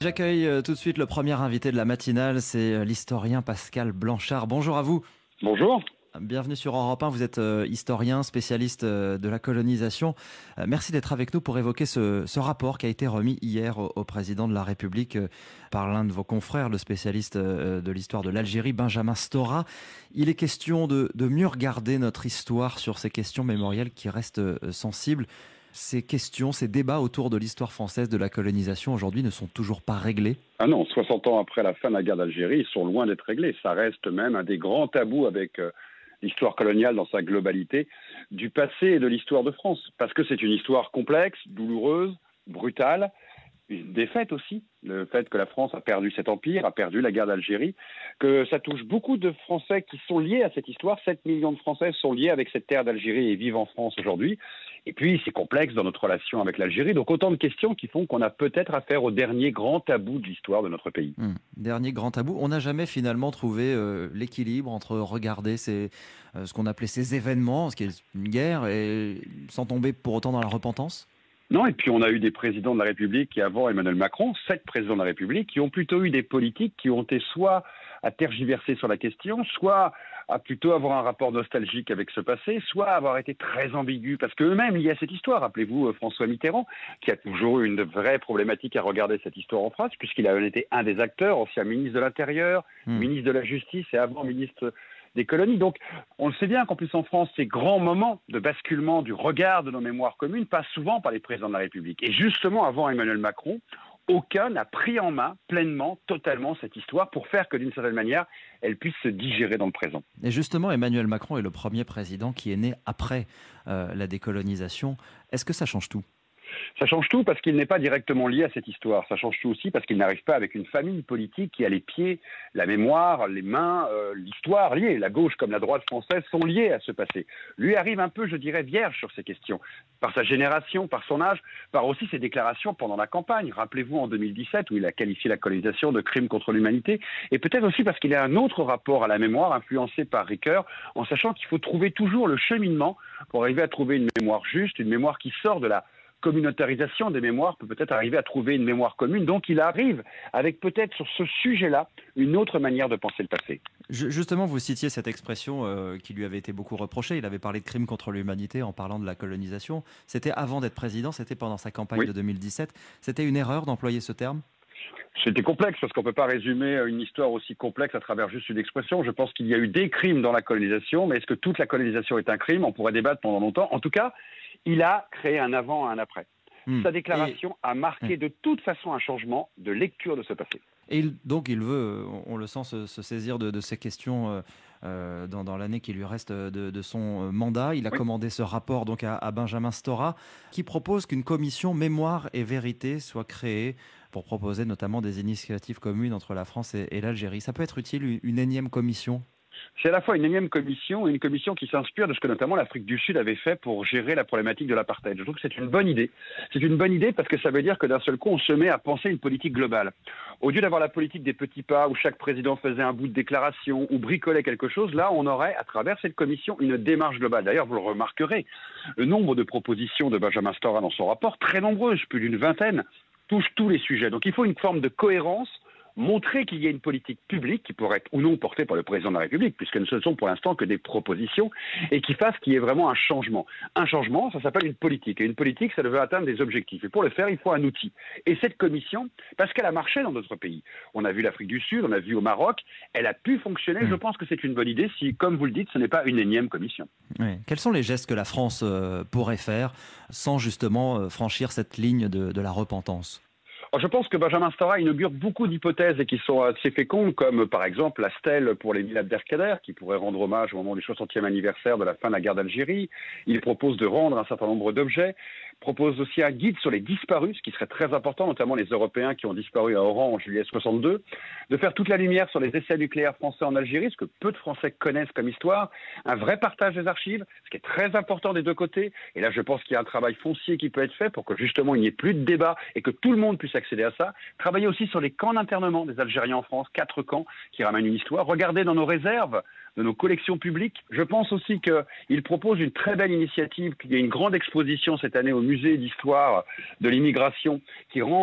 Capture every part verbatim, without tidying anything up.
J'accueille euh, tout de suite le premier invité de la matinale, c'est euh, l'historien Pascal Blanchard. Bonjour à vous. Bonjour. Bienvenue sur Europe un, vous êtes euh, historien, spécialiste euh, de la colonisation. Euh, merci d'être avec nous pour évoquer ce, ce rapport qui a été remis hier au, au président de la République euh, par l'un de vos confrères, le spécialiste euh, de l'histoire de l'Algérie, Benjamin Stora. Il est question de, de mieux regarder notre histoire sur ces questions mémorielles qui restent euh, sensibles. Ces questions, ces débats autour de l'histoire française de la colonisation aujourd'hui ne sont toujours pas réglés. Ah non, soixante ans après la fin de la guerre d'Algérie, ils sont loin d'être réglés. Ça reste même un des grands tabous avec euh, l'histoire coloniale dans sa globalité, du passé et de l'histoire de France. Parce que c'est une histoire complexe, douloureuse, brutale, une défaite aussi. Le fait que la France a perdu cet empire, a perdu la guerre d'Algérie, que ça touche beaucoup de Français qui sont liés à cette histoire. sept millions de Français sont liés avec cette terre d'Algérie et vivent en France aujourd'hui. Et puis, c'est complexe dans notre relation avec l'Algérie. Donc, autant de questions qui font qu'on a peut-être affaire au dernier grand tabou de l'histoire de notre pays. Hum, Dernier grand tabou. On n'a jamais finalement trouvé euh, l'équilibre entre regarder ces, euh, ce qu'on appelait ces événements, ce qui est une guerre, et sans tomber pour autant dans la repentance. Non, et puis on a eu des présidents de la République qui, avant Emmanuel Macron, sept présidents de la République, qui ont plutôt eu des politiques qui ont été soit à tergiverser sur la question, soit à plutôt avoir un rapport nostalgique avec ce passé, soit avoir été très ambigus, parce qu'eux-mêmes liés à cette histoire. Rappelez-vous euh, François Mitterrand, qui a toujours eu une vraie problématique à regarder cette histoire en France, puisqu'il a été un des acteurs, ancien ministre de l'Intérieur, Hum. ministre de la Justice et avant ministre des colonies. Donc, on le sait bien qu'en plus en France, ces grands moments de basculement du regard de nos mémoires communes passent souvent par les présidents de la République. Et justement, avant Emmanuel Macron, aucun n'a pris en main pleinement, totalement cette histoire pour faire que d'une certaine manière, elle puisse se digérer dans le présent. Et justement, Emmanuel Macron est le premier président qui est né après euh, la décolonisation. Est-ce que ça change tout ? Ça change tout parce qu'il n'est pas directement lié à cette histoire. Ça change tout aussi parce qu'il n'arrive pas avec une famille politique qui a les pieds, la mémoire, les mains, euh, l'histoire liée. La gauche comme la droite française sont liées à ce passé. Lui arrive un peu, je dirais, vierge sur ces questions. Par sa génération, par son âge, par aussi ses déclarations pendant la campagne. Rappelez-vous en deux mille dix-sept où il a qualifié la colonisation de crime contre l'humanité. Et peut-être aussi parce qu'il a un autre rapport à la mémoire influencé par Ricoeur, en sachant qu'il faut trouver toujours le cheminement pour arriver à trouver une mémoire juste, une mémoire qui sort de la communautarisation des mémoires, peut peut-être arriver à trouver une mémoire commune. Donc il arrive avec peut-être sur ce sujet-là une autre manière de penser le passé. Justement, vous citiez cette expression euh, qui lui avait été beaucoup reprochée. Il avait parlé de crime contre l'humanité en parlant de la colonisation. C'était avant d'être président, c'était pendant sa campagne Oui. de deux mille dix-sept. C'était une erreur d'employer ce terme ? C'était complexe parce qu'on ne peut pas résumer une histoire aussi complexe à travers juste une expression. Je pense qu'il y a eu des crimes dans la colonisation, mais est-ce que toute la colonisation est un crime ? On pourrait débattre pendant longtemps. En tout cas, il a créé un avant et un après. Hum. Sa déclaration Et... a marqué Hum. de toute façon un changement de lecture de ce passé. Et il, donc il veut, on le sent, se, se saisir de, de ces questions euh, euh, dans, dans l'année qui lui reste de, de son mandat. Il a Oui. commandé ce rapport donc à, à Benjamin Stora qui propose qu'une commission mémoire et vérité soit créée pour proposer notamment des initiatives communes entre la France et, et l'Algérie. Ça peut être utile, une, une énième commission ? C'est à la fois une énième commission et une commission qui s'inspire de ce que notamment l'Afrique du Sud avait fait pour gérer la problématique de l'apartheid. Je trouve que c'est une bonne idée. C'est une bonne idée parce que ça veut dire que d'un seul coup, on se met à penser une politique globale. Au lieu d'avoir la politique des petits pas où chaque président faisait un bout de déclaration ou bricolait quelque chose, là, on aurait, à travers cette commission, une démarche globale. D'ailleurs, vous le remarquerez, le nombre de propositions de Benjamin Stora dans son rapport, très nombreuses, plus d'une vingtaine, touchent tous les sujets. Donc il faut une forme de cohérence, montrer qu'il y a une politique publique qui pourrait être ou non portée par le président de la République, puisque ce ne sont pour l'instant que des propositions, et qui fasse qu'il y ait vraiment un changement. Un changement, ça s'appelle une politique. Et une politique, ça veut atteindre des objectifs. Et pour le faire, il faut un outil. Et cette commission, parce qu'elle a marché dans d'autres pays, on a vu l'Afrique du Sud, on a vu au Maroc, elle a pu fonctionner. Mmh. Je pense que c'est une bonne idée si, comme vous le dites, ce n'est pas une énième commission. Oui. Quels sont les gestes que la France euh, pourrait faire sans justement euh, franchir cette ligne de, de la repentance ? Alors, je pense que Benjamin Stora inaugure beaucoup d'hypothèses et qui sont assez fécondes, comme par exemple la stèle pour les mille Abdelkader, qui pourrait rendre hommage au moment du soixantième anniversaire de la fin de la guerre d'Algérie. Il propose de rendre un certain nombre d'objets, propose aussi un guide sur les disparus, ce qui serait très important, notamment les Européens qui ont disparu à Oran en juillet soixante-deux, de faire toute la lumière sur les essais nucléaires français en Algérie, ce que peu de Français connaissent comme histoire, un vrai partage des archives, ce qui est très important des deux côtés. Et là, je pense qu'il y a un travail foncier qui peut être fait pour que justement il n'y ait plus de débat et que tout le monde puisse accéder à ça. Travailler aussi sur les camps d'internement des Algériens en France, quatre camps qui ramènent une histoire. Regardez dans nos réserves, de nos collections publiques. Je pense aussi qu'il propose une très belle initiative, qu'il y a une grande exposition cette année au musée d'histoire de l'immigration qui rende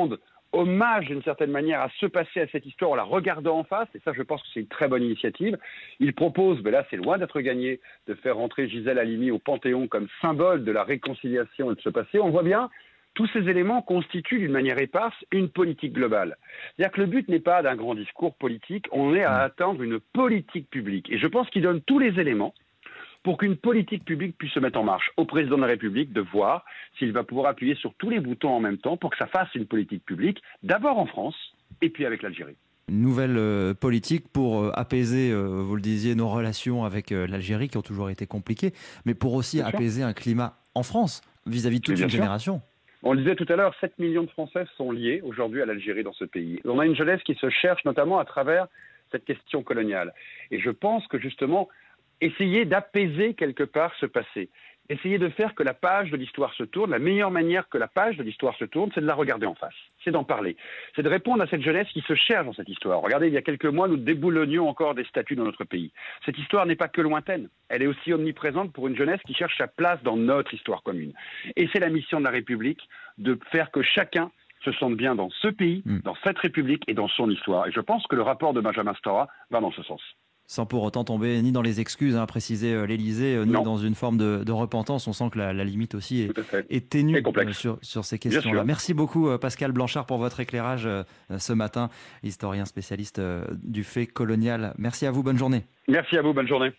hommage d'une certaine manière à se passer à cette histoire en la regardant en face, et ça je pense que c'est une très bonne initiative. Il propose, mais là c'est loin d'être gagné, de faire rentrer Gisèle Halimi au Panthéon comme symbole de la réconciliation et de ce passé. On voit bien, tous ces éléments constituent d'une manière éparse une politique globale. C'est-à-dire que le but n'est pas d'un grand discours politique, on est à atteindre une politique publique. Et je pense qu'il donne tous les éléments pour qu'une politique publique puisse se mettre en marche. Au président de la République de voir s'il va pouvoir appuyer sur tous les boutons en même temps pour que ça fasse une politique publique, d'abord en France et puis avec l'Algérie. Une nouvelle euh, politique pour euh, apaiser, euh, vous le disiez, nos relations avec euh, l'Algérie qui ont toujours été compliquées, mais pour aussi bien apaiser sûr. un climat en France vis-à-vis de toute une sûr. génération. On le disait tout à l'heure, sept millions de Français sont liés aujourd'hui à l'Algérie dans ce pays. On a une jeunesse qui se cherche notamment à travers cette question coloniale. Et je pense que justement, essayer d'apaiser quelque part ce passé, essayer de faire que la page de l'histoire se tourne, la meilleure manière que la page de l'histoire se tourne, c'est de la regarder en face, c'est d'en parler, c'est de répondre à cette jeunesse qui se cherche dans cette histoire. Regardez, il y a quelques mois, nous déboulonnions encore des statues dans notre pays. Cette histoire n'est pas que lointaine, elle est aussi omniprésente pour une jeunesse qui cherche sa place dans notre histoire commune. Et c'est la mission de la République de faire que chacun se sente bien dans ce pays, mmh. dans cette République et dans son histoire. Et je pense que le rapport de Benjamin Stora va dans ce sens. Sans pour autant tomber ni dans les excuses, hein, préciser euh, l'Élysée, euh, ni non. dans une forme de, de repentance. On sent que la, la limite aussi est, est ténue euh, sur, sur ces questions-là. Merci beaucoup euh, Pascal Blanchard pour votre éclairage euh, ce matin, historien spécialiste euh, du fait colonial. Merci à vous, bonne journée. Merci à vous, bonne journée.